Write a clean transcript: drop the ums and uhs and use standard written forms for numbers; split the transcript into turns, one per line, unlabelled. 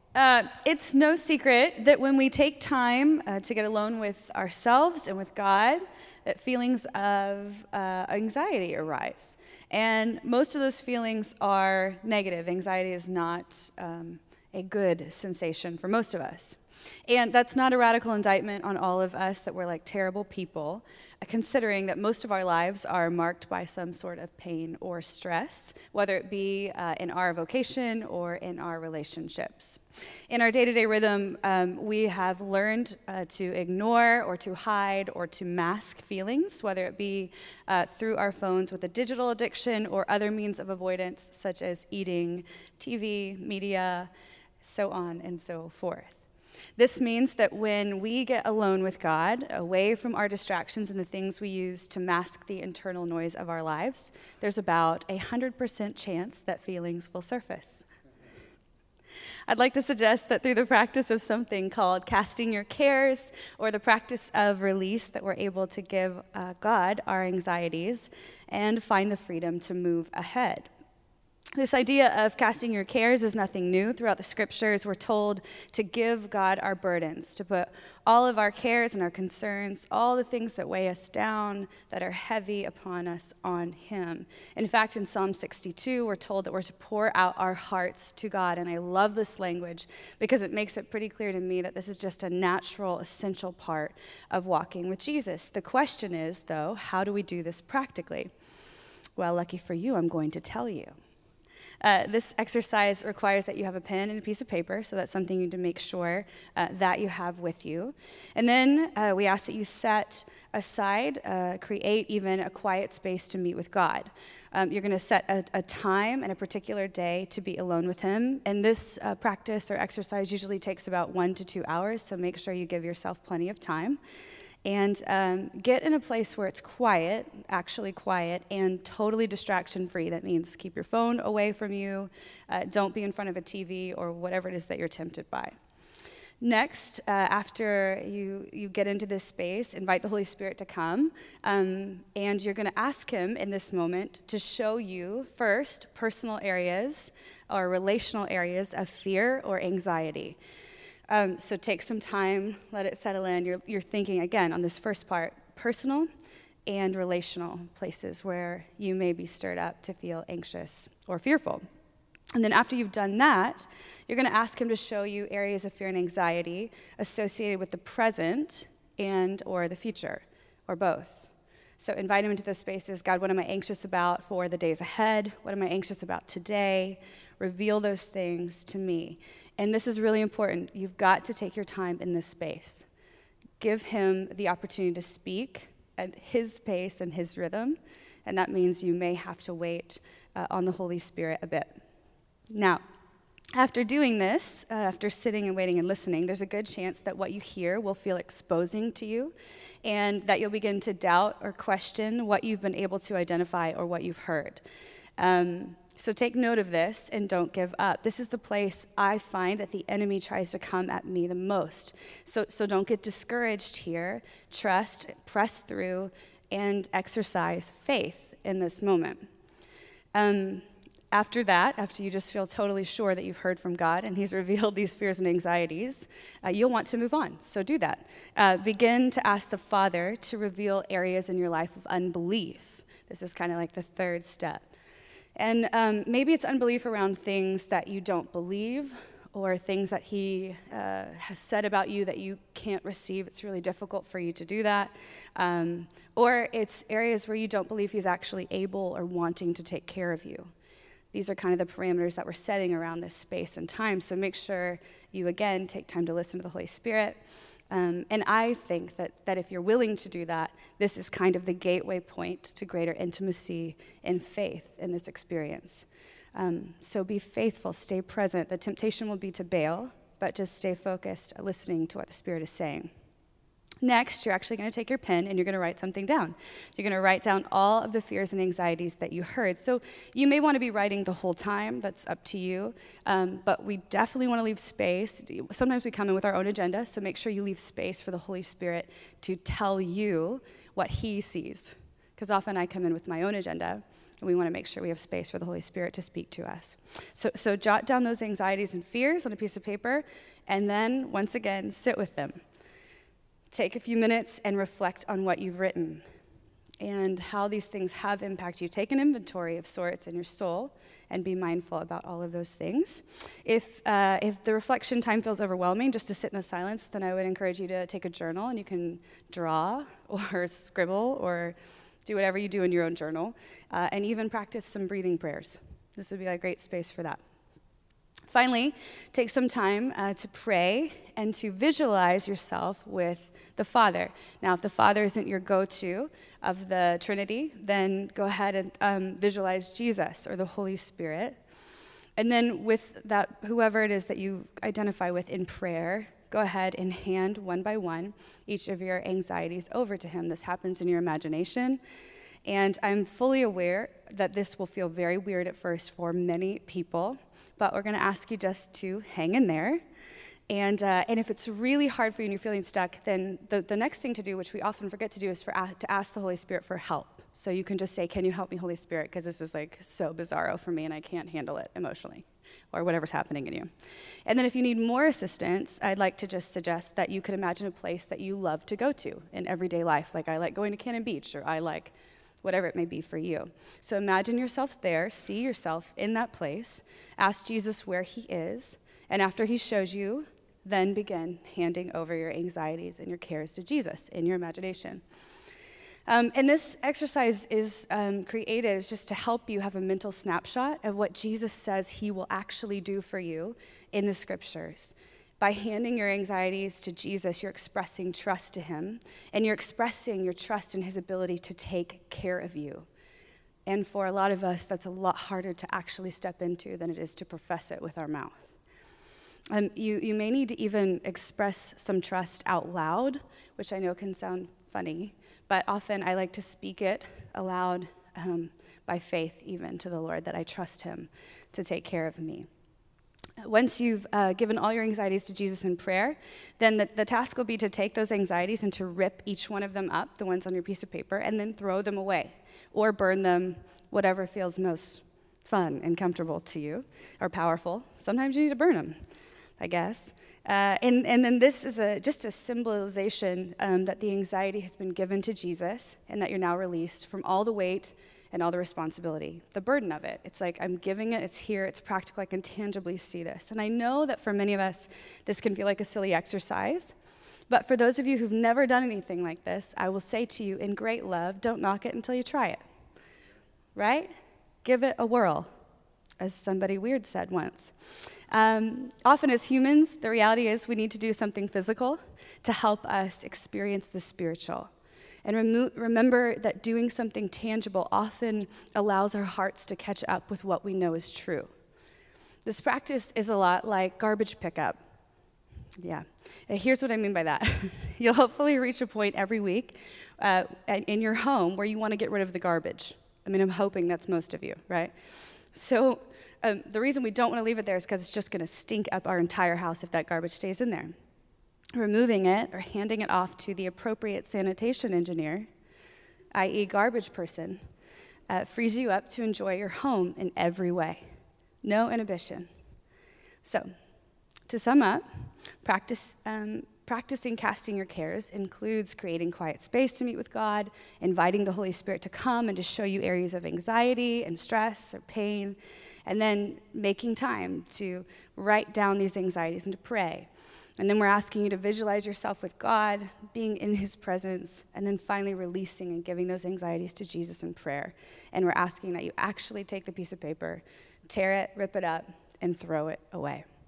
It's no secret that when we take time to get alone with ourselves and with God, that feelings of anxiety arise. And most of those feelings are negative. Anxiety is not a good sensation for most of us. And that's not a radical indictment on all of us that we're like terrible people, considering that most of our lives are marked by some sort of pain or stress, whether it be in our vocation or in our relationships. In our day-to-day rhythm, we have learned to ignore or to hide or to mask feelings, whether it be through our phones with a digital addiction or other means of avoidance, such as eating, TV, media, so on and so forth. This means that when we get alone with God, away from our distractions and the things we use to mask the internal noise of our lives, there's about 100% chance that feelings will surface. I'd like to suggest that through the practice of something called casting your cares, or the practice of release, that we're able to give God our anxieties and find the freedom to move ahead. This idea of casting your cares is nothing new. Throughout the scriptures, we're told to give God our burdens, to put all of our cares and our concerns, all the things that weigh us down, that are heavy upon us, on Him. In fact, in Psalm 62, we're told that we're to pour out our hearts to God. And I love this language because it makes it pretty clear to me that this is just a natural, essential part of walking with Jesus. The question is, though, how do we do this practically? Well, lucky for you, I'm going to tell you. This exercise requires that you have a pen and a piece of paper, so that's something you need to make sure that you have with you. And then we ask that you set aside, create even a quiet space to meet with God. You're going to set a time and a particular day to be alone with Him. And this practice or exercise usually takes about 1 to 2 hours, so make sure you give yourself plenty of time. And get in a place where it's quiet, actually quiet, and totally distraction-free. That means keep your phone away from you. Don't be in front of a TV or whatever it is that you're tempted by. Next, after you get into this space, invite the Holy Spirit to come, and you're going to ask Him in this moment to show you, first, personal areas or relational areas of fear or anxiety. So take some time, let it settle in. You're thinking, again, on this first part, personal and relational places where you may be stirred up to feel anxious or fearful. And then after you've done that, you're going to ask Him to show you areas of fear and anxiety associated with the present and or the future, or both. So invite Him into those spaces. God, what am I anxious about for the days ahead? What am I anxious about today? Reveal those things to me. And this is really important. You've got to take your time in this space. Give Him the opportunity to speak at His pace and His rhythm. And that means you may have to wait on the Holy Spirit a bit. Now, after doing this, after sitting and waiting and listening, there's a good chance that what you hear will feel exposing to you, and that you'll begin to doubt or question what you've been able to identify or what you've heard. So take note of this and don't give up. This is the place I find that the enemy tries to come at me the most. So don't get discouraged here. Trust, press through, and exercise faith in this moment. After that, after you just feel totally sure that you've heard from God and He's revealed these fears and anxieties, you'll want to move on. So do that. Begin to ask the Father to reveal areas in your life of unbelief. This is kind of like the third step. And maybe it's unbelief around things that you don't believe, or things that He has said about you that you can't receive. It's really difficult for you to do that. Or it's areas where you don't believe He's actually able or wanting to take care of you. These are kind of the parameters that we're setting around this space and time. So make sure you, again, take time to listen to the Holy Spirit. And I think that if you're willing to do that, this is kind of the gateway point to greater intimacy and faith in this experience. So be faithful, stay present. The temptation will be to bail, but just stay focused, listening to what the Spirit is saying. Next, you're actually going to take your pen and you're going to write something down. You're going to write down all of the fears and anxieties that you heard. So you may want to be writing the whole time. That's up to you. But we definitely want to leave space. Sometimes we come in with our own agenda, so make sure you leave space for the Holy Spirit to tell you what He sees. Because often I come in with my own agenda, And we want to make sure we have space for the Holy Spirit to speak to us. So jot down those anxieties and fears on a piece of paper, and then, once again, sit with them. Take a few minutes and reflect on what you've written and how these things have impacted you. Take an inventory of sorts in your soul and be mindful about all of those things. If the reflection time feels overwhelming, just to sit in the silence, then I would encourage you to take a journal, and you can draw or scribble or do whatever you do in your own journal, and even practice some breathing prayers. This would be a great space for that. Finally, take some time to pray and to visualize yourself with the Father. Now, if the Father isn't your go-to of the Trinity, then go ahead and visualize Jesus or the Holy Spirit. And then with that, whoever it is that you identify with in prayer, go ahead and hand one by one each of your anxieties over to him. This happens in your imagination. And I'm fully aware that this will feel very weird at first for many people, but we're going to ask you just to hang in there. And if it's really hard for you and you're feeling stuck, then the next thing to do, which we often forget to do, is to ask the Holy Spirit for help. So you can just say, can you help me, Holy Spirit? Because this is so bizarro for me and I can't handle it emotionally, or whatever's happening in you. And then if you need more assistance, I'd like to just suggest that you could imagine a place that you love to go to in everyday life. Like I like going to Cannon Beach, or I like whatever it may be for you. So imagine yourself there, see yourself in that place, ask Jesus where he is, and after he shows you, then begin handing over your anxieties and your cares to Jesus in your imagination. And this exercise is created just to help you have a mental snapshot of what Jesus says he will actually do for you in the scriptures. By handing your anxieties to Jesus, you're expressing trust to him, and you're expressing your trust in his ability to take care of you. And for a lot of us, that's a lot harder to actually step into than it is to profess it with our mouth. You may need to even express some trust out loud, which I know can sound funny, but often I like to speak it aloud by faith even to the Lord, that I trust him to take care of me. Once you've given all your anxieties to Jesus in prayer, then the task will be to take those anxieties and to rip each one of them up, the ones on your piece of paper, and then throw them away or burn them, whatever feels most fun and comfortable to you or powerful. Sometimes you need to burn them, I guess. And then this is just a symbolization that the anxiety has been given to Jesus and that you're now released from all the weight and all the responsibility, the burden of it. It's like I'm giving it, it's here, it's practical, I can tangibly see this. And I know that for many of us, this can feel like a silly exercise, but for those of you who've never done anything like this, I will say to you in great love, don't knock it until you try it, right? Give it a whirl, as somebody weird said once. Often as humans, the reality is we need to do something physical to help us experience the spiritual. And remember that doing something tangible often allows our hearts to catch up with what we know is true. This practice is a lot like garbage pickup. Yeah, and here's what I mean by that. You'll hopefully reach a point every week in your home where you want to get rid of the garbage. I mean, I'm hoping that's most of you, right? So the reason we don't want to leave it there is because it's just going to stink up our entire house if that garbage stays in there. Removing it or handing it off to the appropriate sanitation engineer, i.e. garbage person, frees you up to enjoy your home in every way. No inhibition. So, to sum up, practicing casting your cares includes creating quiet space to meet with God, inviting the Holy Spirit to come and to show you areas of anxiety and stress or pain, and then making time to write down these anxieties and to pray. And then we're asking you to visualize yourself with God, being in his presence, and then finally releasing and giving those anxieties to Jesus in prayer. And we're asking that you actually take the piece of paper, tear it, rip it up, and throw it away.